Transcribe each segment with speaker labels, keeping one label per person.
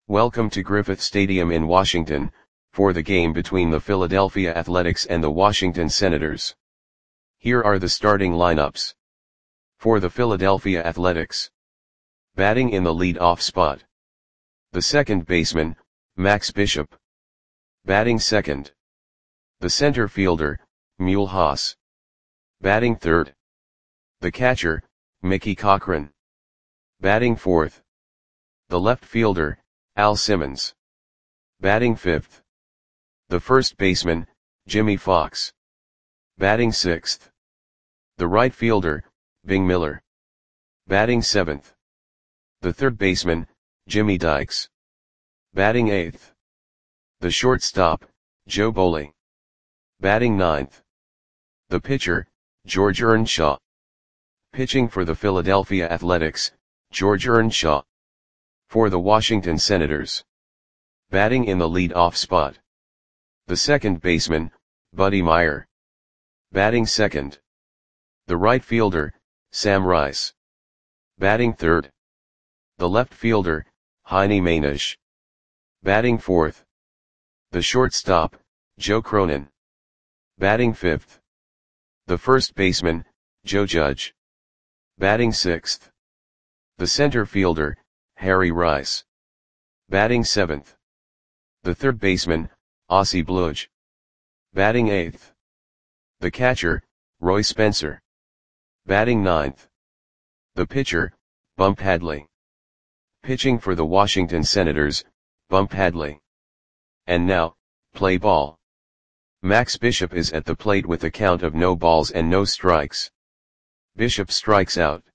Speaker 1: Welcome to Griffith Stadium in Washington, for the game between the Philadelphia Athletics and the Washington Senators. Here are the starting lineups. For the Philadelphia Athletics. Batting in the lead-off spot. The second baseman, Max Bishop. Batting second. The center fielder, Mule Haas. Batting third. The catcher, Mickey Cochrane. Batting fourth. The left fielder, Al Simmons. Batting fifth. The first baseman, Jimmie Foxx. Batting sixth. The right fielder, Bing Miller. Batting seventh. The third baseman, Jimmy Dykes. Batting eighth. The shortstop, Joe Boley. Batting ninth. The pitcher, George Earnshaw. Pitching for the Philadelphia Athletics, George Earnshaw. For the Washington Senators. Batting in the lead-off spot. The second baseman, Buddy Myer. Batting second. The right fielder, Sam Rice. Batting third. The left fielder, Heine Mainisch. Batting fourth. The shortstop, Joe Cronin. Batting fifth. The first baseman, Joe Judge. Batting sixth. The center fielder, Harry Rice. Batting seventh. The third baseman, Ossie Bluge. Batting eighth. The catcher, Roy Spencer. Batting ninth. The pitcher, Bump Hadley. Pitching for the Washington Senators, Bump Hadley. And now, play ball. Max Bishop is at the plate with a count of no balls and no strikes. Bishop strikes out.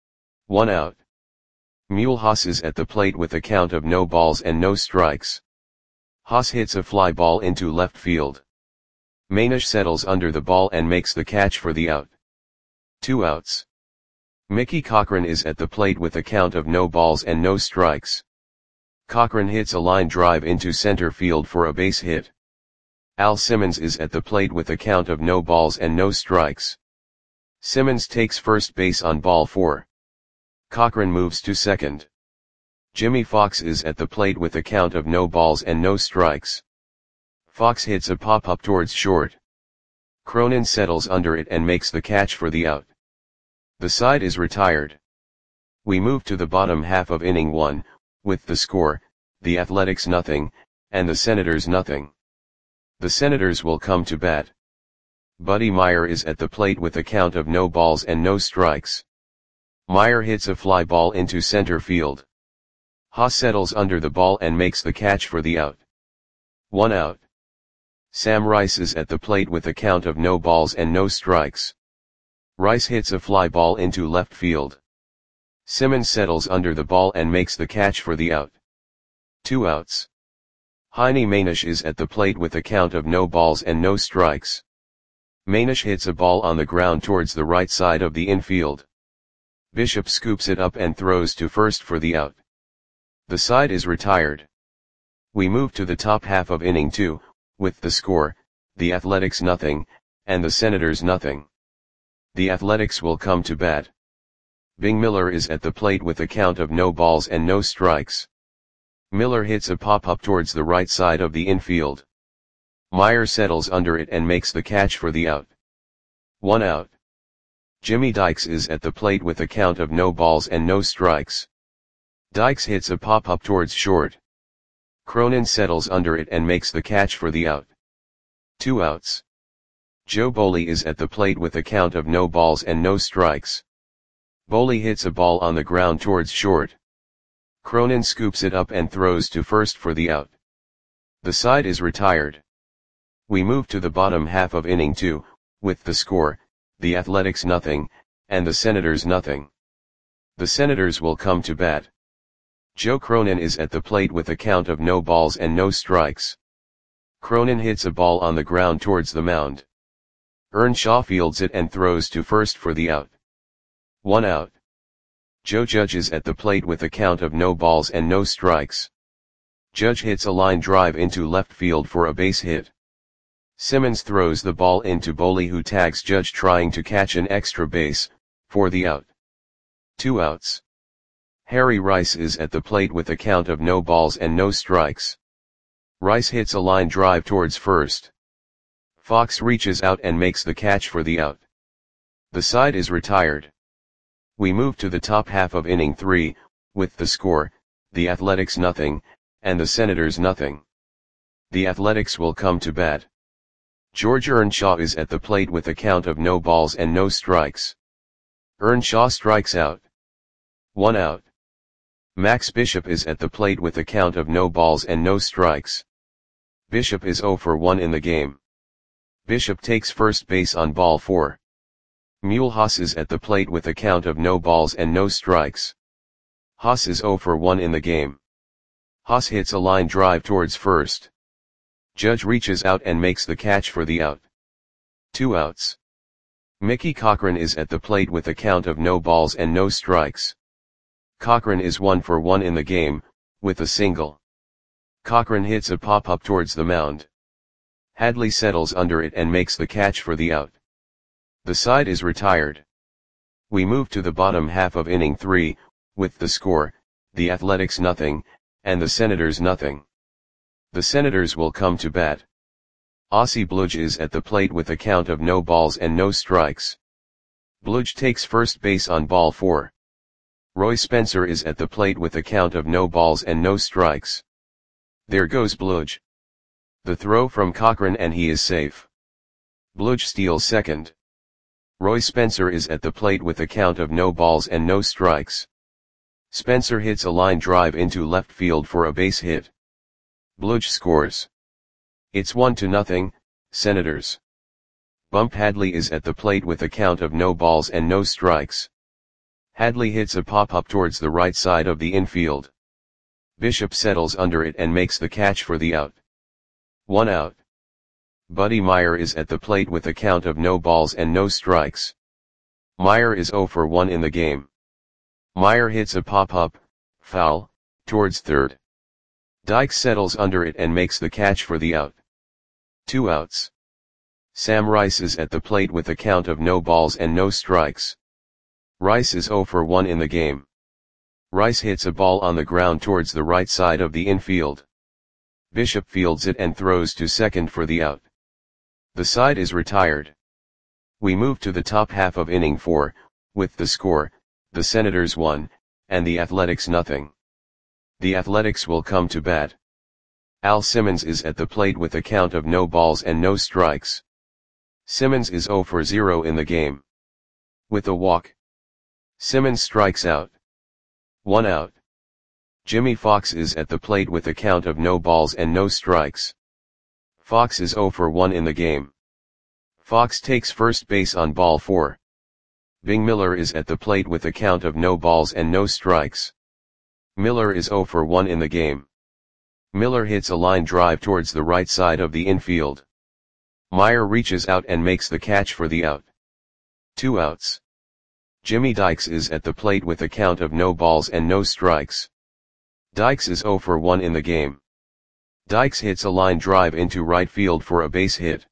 Speaker 1: 1 out. Mule Haas is at the plate with a count of no balls and no strikes. Haas hits a fly ball into left field. Mainisch settles under the ball and makes the catch for the out. 2 outs. Mickey Cochrane is at the plate with a count of no balls and no strikes. Cochrane hits a line drive into center field for a base hit. Al Simmons is at the plate with a count of no balls and no strikes. Simmons takes first base on ball 4. Cochrane moves to second. Jimmie Foxx is at the plate with a count of no balls and no strikes. Foxx hits a pop-up towards short. Cronin settles under it and makes the catch for the out. The side is retired. We move to the bottom half of inning 1, with the score, the Athletics 0, and the Senators 0. The Senators will come to bat. Buddy Myer is at the plate with a count of no balls and no strikes. Myer hits a fly ball into center field. Haas settles under the ball and makes the catch for the out. 1 out. Sam Rice is at the plate with a count of no balls and no strikes. Rice hits a fly ball into left field. Simmons settles under the ball and makes the catch for the out. 2 outs. Heine Mainisch is at the plate with a count of no balls and no strikes. Mainisch hits a ball on the ground towards the right side of the infield. Bishop scoops it up and throws to first for the out. The side is retired. We move to the top half of inning 2, with the score, the Athletics 0, and the Senators 0. The Athletics will come to bat. Bing Miller is at the plate with a count of no balls and no strikes. Miller hits a pop-up towards the right side of the infield. Myer settles under it and makes the catch for the out. 1 out. Jimmy Dykes is at the plate with a count of no balls and no strikes. Dykes hits a pop-up towards short. Cronin settles under it and makes the catch for the out. 2 outs. Joe Boley is at the plate with a count of no balls and no strikes. Boley hits a ball on the ground towards short. Cronin scoops it up and throws to first for the out. The side is retired. We move to the bottom half of inning 2, with the score, the Athletics 0, and the Senators 0. The Senators will come to bat. Joe Cronin is at the plate with a count of no balls and no strikes. Cronin hits a ball on the ground towards the mound. Earnshaw fields it and throws to first for the out. 1 out. Joe Judge is at the plate with a count of no balls and no strikes. Judge hits a line drive into left field for a base hit. Simmons throws the ball into Boley, who tags Judge trying to catch an extra base, for the out. 2 outs. Harry Rice is at the plate with a count of no balls and no strikes. Rice hits a line drive towards first. Fox reaches out and makes the catch for the out. The side is retired. We move to the top half of inning 3, with the score, the Athletics nothing, and the Senators nothing. The Athletics will come to bat. George Earnshaw is at the plate with a count of no balls and no strikes. Earnshaw strikes out. 1 out. Max Bishop is at the plate with a count of no balls and no strikes. Bishop is 0 for 1 in the game. Bishop takes first base on ball 4. Mulhouse is at the plate with a count of no balls and no strikes. Haas is 0 for 1 in the game. Haas hits a line drive towards first. Judge reaches out and makes the catch for the out. 2 outs. Mickey Cochrane is at the plate with a count of no balls and no strikes. Cochrane is 1 for 1 in the game, with a single. Cochrane hits a pop-up towards the mound. Hadley settles under it and makes the catch for the out. The side is retired. We move to the bottom half of inning 3, with the score, the Athletics nothing, and the Senators nothing. The Senators will come to bat. Ossie Bludge is at the plate with a count of no balls and no strikes. Bludge takes first base on ball 4. Roy Spencer is at the plate with a count of no balls and no strikes. There goes Bludge. The throw from Cochrane and he is safe. Bludge steals second. Roy Spencer is at the plate with a count of no balls and no strikes. Spencer hits a line drive into left field for a base hit. Bludge scores. It's 1-0, Senators. Bump Hadley is at the plate with a count of no balls and no strikes. Hadley hits a pop-up towards the right side of the infield. Bishop settles under it and makes the catch for the out. 1 out. Buddy Meyer is at the plate with a count of no balls and no strikes. Meyer is 0 for 1 in the game. Meyer hits a pop-up, foul, towards third. Dykes settles under it and makes the catch for the out. 2 outs. Sam Rice is at the plate with a count of no balls and no strikes. Rice is 0 for 1 in the game. Rice hits a ball on the ground towards the right side of the infield. Bishop fields it and throws to second for the out. The side is retired. We move to the top half of inning 4, with the score, the Senators 1, and the Athletics nothing. The Athletics will come to bat. Al Simmons is at the plate with a count of no balls and no strikes. Simmons is 0 for 0 in the game. With a walk. Simmons strikes out. 1 out. Jimmy Fox is at the plate with a count of no balls and no strikes. Fox is 0 for 1 in the game. Fox takes first base on ball 4. Bing Miller is at the plate with a count of no balls and no strikes. Miller is 0 for 1 in the game. Miller hits a line drive towards the right side of the infield. Meyer reaches out and makes the catch for the out. 2 outs. Jimmy Dykes is at the plate with a count of no balls and no strikes. Dykes is 0 for 1 in the game. Dykes hits a line drive into right field for a base hit.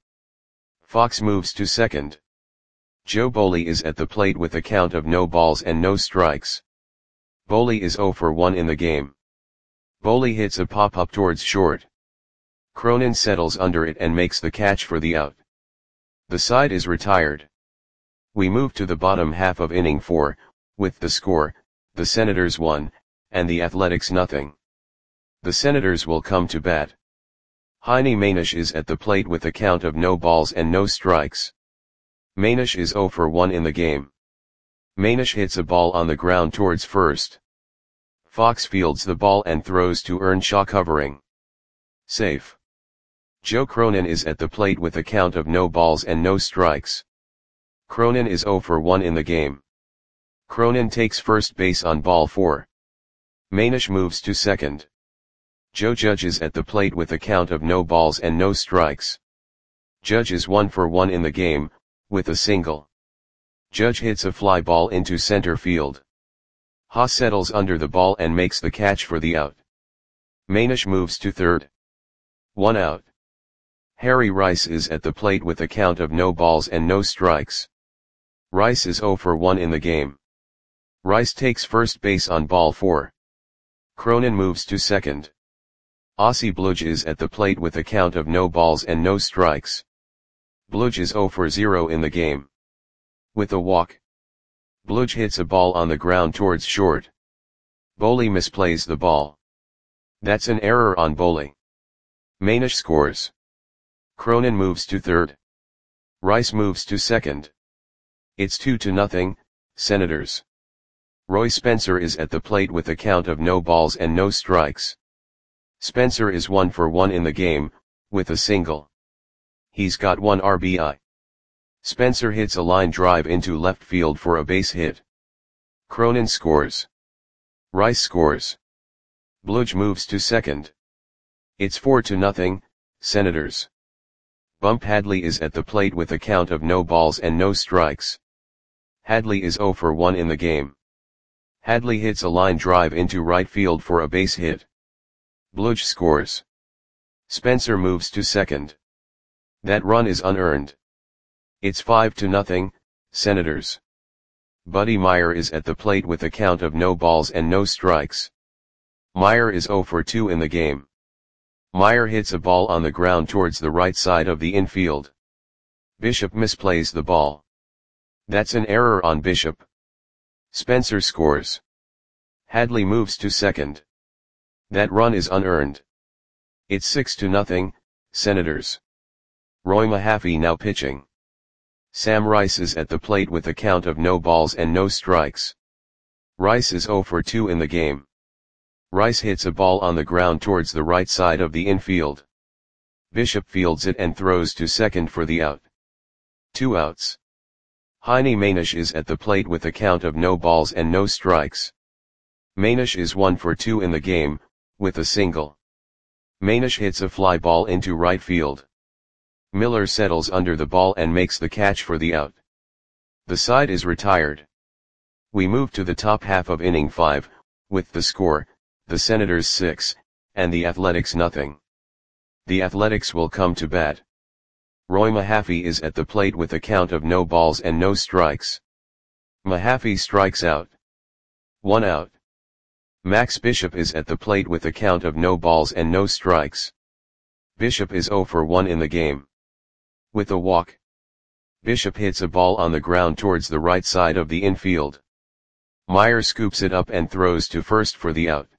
Speaker 1: Fox moves to second. Joe Boley is at the plate with a count of no balls and no strikes. Boley is 0 for 1 in the game. Boley hits a pop-up towards short. Cronin settles under it and makes the catch for the out. The side is retired. We move to the bottom half of inning 4, with the score, the Senators 1, and the Athletics nothing. The Senators will come to bat. Heine Manish is at the plate with a count of no balls and no strikes. Manish is 0 for 1 in the game. Manish hits a ball on the ground towards first. Fox fields the ball and throws to Earnshaw covering. Safe. Joe Cronin is at the plate with a count of no balls and no strikes. Cronin is 0 for 1 in the game. Cronin takes first base on ball 4. Manish moves to second. Joe Judge is at the plate with a count of no balls and no strikes. Judge is 1 for 1 in the game, with a single. Judge hits a fly ball into center field. Haas settles under the ball and makes the catch for the out. Manish moves to third. 1 out. Harry Rice is at the plate with a count of no balls and no strikes. Rice is 0 for 1 in the game. Rice takes first base on ball 4. Cronin moves to second. Aussie Bludge is at the plate with a count of no balls and no strikes. Bludge is 0 for 0 in the game. With a walk. Bludge hits a ball on the ground towards short. Boley misplays the ball. That's an error on Boley. Manish scores. Cronin moves to third. Rice moves to second. It's 2-0, Senators. Roy Spencer is at the plate with a count of no balls and no strikes. Spencer is 1 for 1 in the game, with a single. He's got 1 RBI. Spencer hits a line drive into left field for a base hit. Cronin scores. Rice scores. Bludge moves to second. It's 4-0, Senators. Bump Hadley is at the plate with a count of no balls and no strikes. Hadley is 0 for 1 in the game. Hadley hits a line drive into right field for a base hit. Bludge scores. Spencer moves to second. That run is unearned. It's 5-0, Senators. Buddy Meyer is at the plate with a count of no balls and no strikes. Meyer is 0 for 2 in the game. Meyer hits a ball on the ground towards the right side of the infield. Bishop misplays the ball. That's an error on Bishop. Spencer scores. Hadley moves to second. That run is unearned. It's 6-0, Senators. Roy Mahaffey now pitching. Sam Rice is at the plate with a count of no balls and no strikes. Rice is 0 for 2 in the game. Rice hits a ball on the ground towards the right side of the infield. Bishop fields it and throws to second for the out. 2 outs. Heine Manish is at the plate with a count of no balls and no strikes. Manish is 1 for 2 in the game, with a single. Manish hits a fly ball into right field. Miller settles under the ball and makes the catch for the out. The side is retired. We move to the top half of inning 5, with the score, the Senators 6, and the Athletics nothing. The Athletics will come to bat. Roy Mahaffey is at the plate with a count of no balls and no strikes. Mahaffey strikes out. 1 out. Max Bishop is at the plate with a count of no balls and no strikes. Bishop is 0 for 1 in the game. With a walk. Bishop hits a ball on the ground towards the right side of the infield. Meyer scoops it up and throws to first for the out.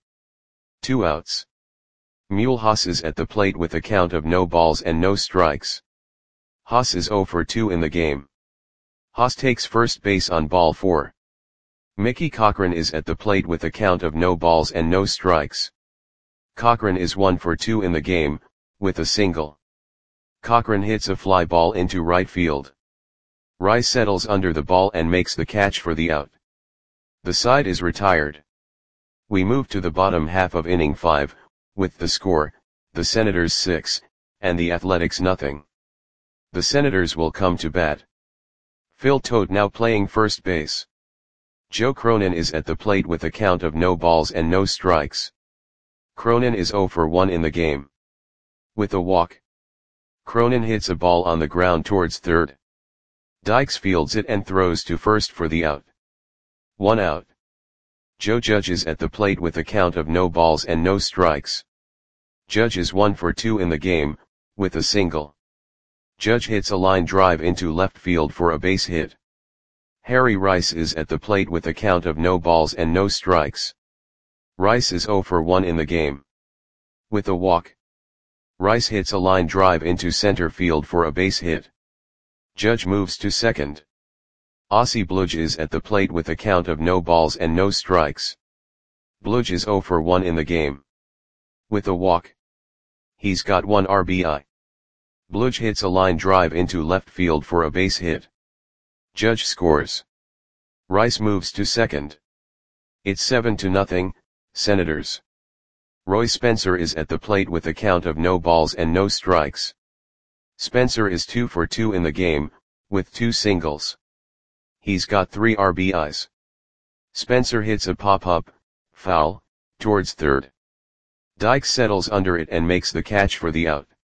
Speaker 1: 2 outs. Mulhouse is at the plate with a count of no balls and no strikes. Haas is 0 for 2 in the game. Haas takes first base on ball 4. Mickey Cochran is at the plate with a count of no balls and no strikes. Cochran is 1 for 2 in the game, with a single. Cochran hits a fly ball into right field. Rice settles under the ball and makes the catch for the out. The side is retired. We move to the bottom half of inning 5, with the score, the Senators 6, and the Athletics nothing. The Senators will come to bat. Phil Todt now playing first base. Joe Cronin is at the plate with a count of no balls and no strikes. Cronin is 0 for 1 in the game. With a walk. Cronin hits a ball on the ground towards third. Dykes fields it and throws to first for the out. 1 out. Joe Judge is at the plate with a count of no balls and no strikes. Judge is 1 for 2 in the game, with a single. Judge hits a line drive into left field for a base hit. Harry Rice is at the plate with a count of no balls and no strikes. Rice is 0 for 1 in the game. With a walk. Rice hits a line drive into center field for a base hit. Judge moves to second. Aussie Bludge is at the plate with a count of no balls and no strikes. Bludge is 0 for 1 in the game. With a walk. He's got 1 RBI. Bludge hits a line drive into left field for a base hit. Judge scores. Rice moves to second. It's 7-0, Senators. Roy Spencer is at the plate with a count of no balls and no strikes. Spencer is 2 for 2 in the game, with 2 singles. He's got 3 RBIs. Spencer hits a pop-up, foul, towards third. Dykes settles under it and makes the catch for the out.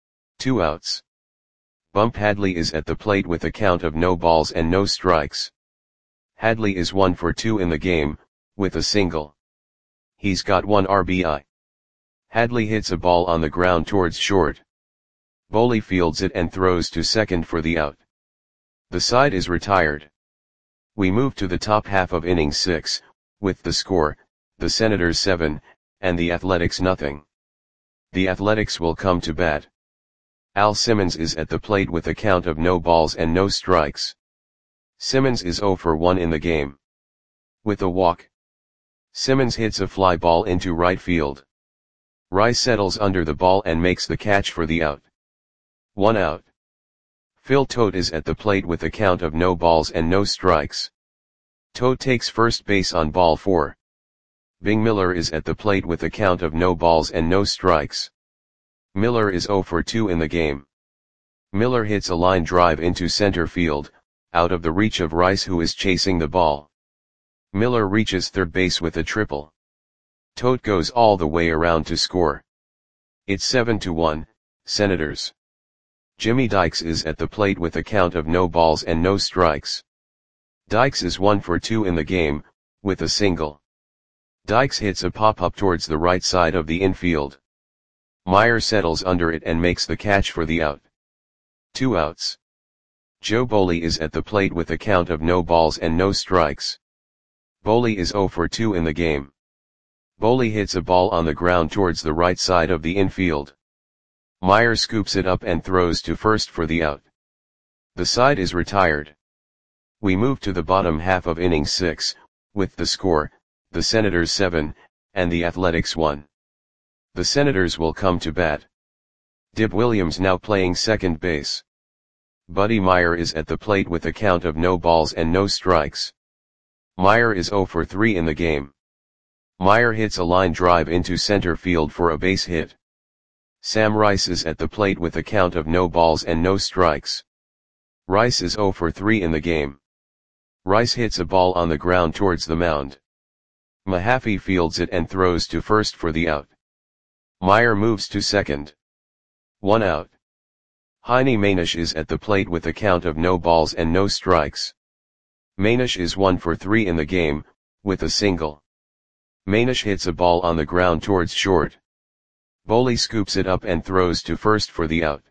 Speaker 1: 2 outs. Bump Hadley is at the plate with a count of no balls and no strikes. Hadley is 1 for 2 in the game, with a single. He's got 1 RBI. Hadley hits a ball on the ground towards short. Boley fields it and throws to second for the out. The side is retired. We move to the top half of inning 6, with the score, the Senators 7, and the Athletics nothing. The Athletics will come to bat. Al Simmons is at the plate with a count of no balls and no strikes. Simmons is 0 for 1 in the game. With a walk. Simmons hits a fly ball into right field. Rice settles under the ball and makes the catch for the out. 1 out. Phil Tote is at the plate with a count of no balls and no strikes. Tote takes first base on ball 4. Bing Miller is at the plate with a count of no balls and no strikes. Miller is 0 for 2 in the game. Miller hits a line drive into center field, out of the reach of Rice, who is chasing the ball. Miller reaches third base with a triple. Tote goes all the way around to score. It's 7-1, Senators. Jimmy Dykes is at the plate with a count of no balls and no strikes. Dykes is 1 for 2 in the game, with a single. Dykes hits a pop-up towards the right side of the infield. Meyer settles under it and makes the catch for the out. 2 outs. Joe Boley is at the plate with a count of no balls and no strikes. Boley is 0 for 2 in the game. Boley hits a ball on the ground towards the right side of the infield. Meyer scoops it up and throws to first for the out. The side is retired. We move to the bottom half of inning 6, with the score, the Senators 7, and the Athletics 1. The Senators will come to bat. Dib Williams now playing second base. Buddy Meyer is at the plate with a count of no balls and no strikes. Meyer is 0 for 3 in the game. Meyer hits a line drive into center field for a base hit. Sam Rice is at the plate with a count of no balls and no strikes. Rice is 0 for 3 in the game. Rice hits a ball on the ground towards the mound. Mahaffey fields it and throws to first for the out. Meyer moves to second. 1 out. Heine Manish is at the plate with a count of no balls and no strikes. Manish is 1 for 3 in the game, with a single. Manish hits a ball on the ground towards short. Boley scoops it up and throws to first for the out.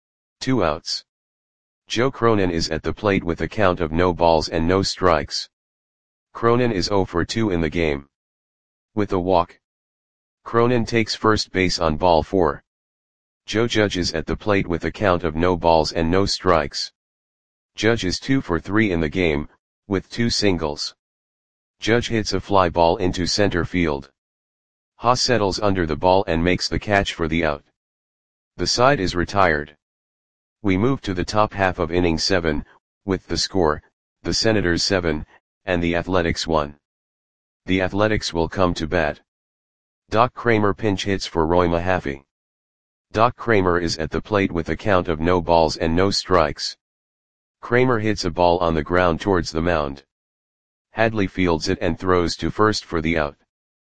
Speaker 1: 2 outs. Joe Cronin is at the plate with a count of no balls and no strikes. Cronin is 0 for 2 in the game. With a walk. Cronin takes first base on ball 4. Joe Judge is at the plate with a count of no balls and no strikes. Judge is 2 for 3 in the game, with 2 singles. Judge hits a fly ball into center field. Haas settles under the ball and makes the catch for the out. The side is retired. We move to the top half of inning 7, with the score, the Senators 7, and the Athletics 1. The Athletics will come to bat. Doc Kramer pinch hits for Roy Mahaffey. Doc Kramer is at the plate with a count of no balls and no strikes. Kramer hits a ball on the ground towards the mound. Hadley fields it and throws to first for the out.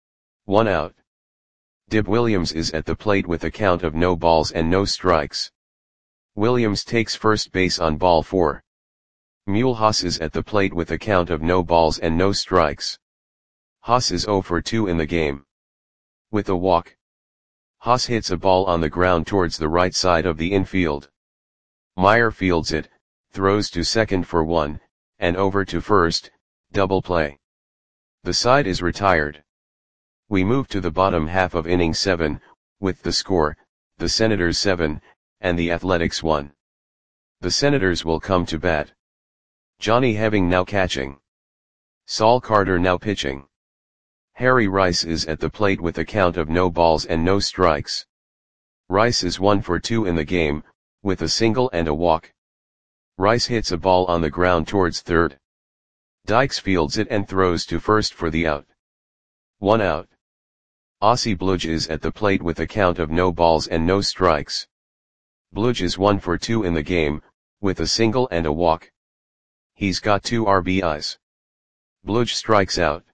Speaker 1: 1 out. Dib Williams is at the plate with a count of no balls and no strikes. Williams takes first base on ball 4. Mule Haas is at the plate with a count of no balls and no strikes. Haas is 0 for 2 in the game. With a walk. Haas hits a ball on the ground towards the right side of the infield. Meyer fields it, throws to second for 1, and over to first, double play. The side is retired. We move to the bottom half of inning 7, with the score, the Senators 7, and the Athletics 1. The Senators will come to bat. Johnny Heving now catching. Saul Carter now pitching. Harry Rice is at the plate with a count of no balls and no strikes. Rice is 1 for 2 in the game, with a single and a walk. Rice hits a ball on the ground towards third. Dykes fields it and throws to first for the out. 1 out. Ossie Bludge is at the plate with a count of no balls and no strikes. Bludge is 1 for 2 in the game, with a single and a walk. He's got 2 RBIs. Bludge strikes out.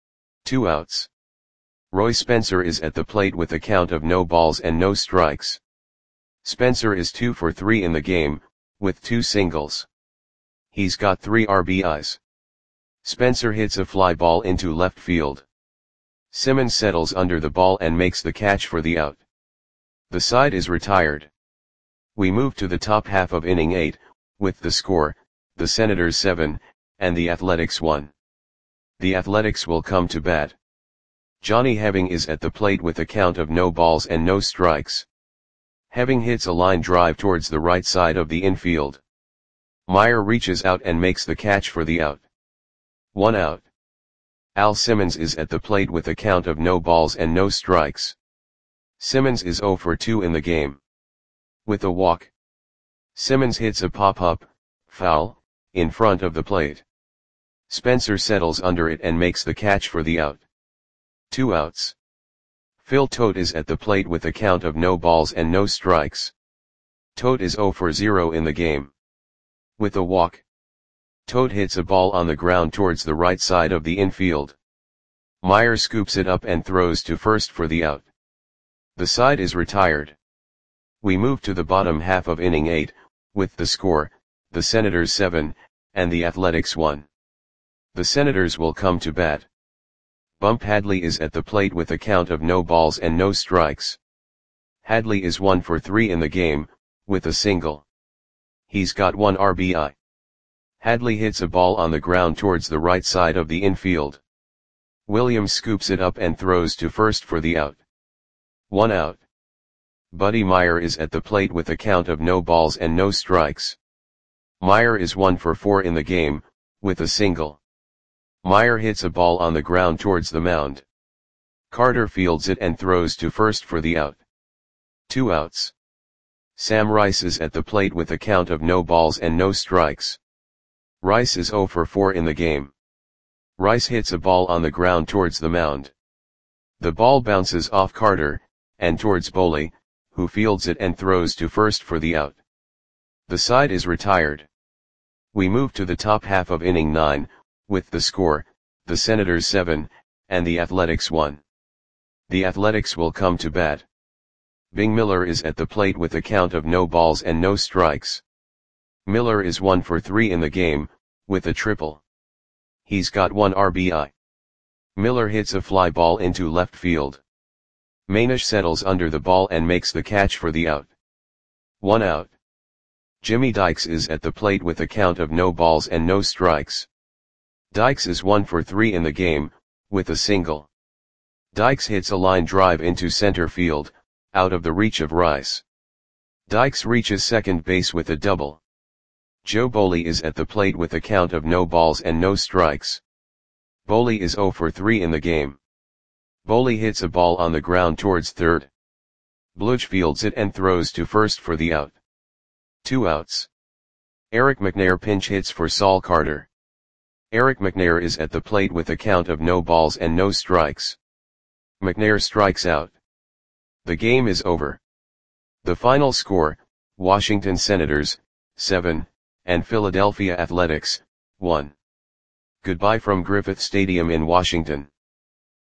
Speaker 1: 2 outs. Roy Spencer is at the plate with a count of no balls and no strikes. Spencer is 2 for 3 in the game, with 2 singles. He's got 3 RBIs. Spencer hits a fly ball into left field. Simmons settles under the ball and makes the catch for the out. The side is retired. We move to the top half of inning 8, with the score, the Senators 7, and the Athletics 1. The Athletics will come to bat. Johnny Heving is at the plate with a count of no balls and no strikes. Heving hits a line drive towards the right side of the infield. Meyer reaches out and makes the catch for the out. 1 out. Al Simmons is at the plate with a count of no balls and no strikes. Simmons is 0 for 2 in the game. With a walk, Simmons hits a pop-up, foul, in front of the plate. Spencer settles under it and makes the catch for the out. 2 outs. Phil Tote is at the plate with a count of no balls and no strikes. Tote is 0 for 0 in the game. With a walk, Tote hits a ball on the ground towards the right side of the infield. Meyer scoops it up and throws to first for the out. The side is retired. We move to the bottom half of inning 8, with the score, the Senators 7, and the Athletics 1. The Senators will come to bat. Bump Hadley is at the plate with a count of no balls and no strikes. Hadley is 1 for 3 in the game, with a single. He's got 1 RBI. Hadley hits a ball on the ground towards the right side of the infield. Williams scoops it up and throws to first for the out. 1 out. Buddy Meyer is at the plate with a count of no balls and no strikes. Meyer is 1 for 4 in the game, with a single. Meyer hits a ball on the ground towards the mound. Carter fields it and throws to first for the out. 2 outs. Sam Rice is at the plate with a count of no balls and no strikes. Rice is 0 for 4 in the game. Rice hits a ball on the ground towards the mound. The ball bounces off Carter, and towards Boley, who fields it and throws to first for the out. The side is retired. We move to the top half of inning 9, with the score, the Senators 7, and the Athletics 1. The Athletics will come to bat. Bing Miller is at the plate with a count of no balls and no strikes. Miller is 1 for 3 in the game, with a triple. He's got 1 RBI. Miller hits a fly ball into left field. Manish settles under the ball and makes the catch for the out. 1 out. Jimmy Dykes is at the plate with a count of no balls and no strikes. Dykes is 1 for 3 in the game, with a single. Dykes hits a line drive into center field, out of the reach of Rice. Dykes reaches second base with a double. Joe Boley is at the plate with a count of no balls and no strikes. Boley is 0 for 3 in the game. Boley hits a ball on the ground towards third. Bluch fields it and throws to first for the out. 2 outs. Eric McNair pinch hits for Saul Carter. Eric McNair is at the plate with a count of no balls and no strikes. McNair strikes out. The game is over. The final score, Washington Senators, 7, and Philadelphia Athletics, 1. Goodbye from Griffith Stadium in Washington.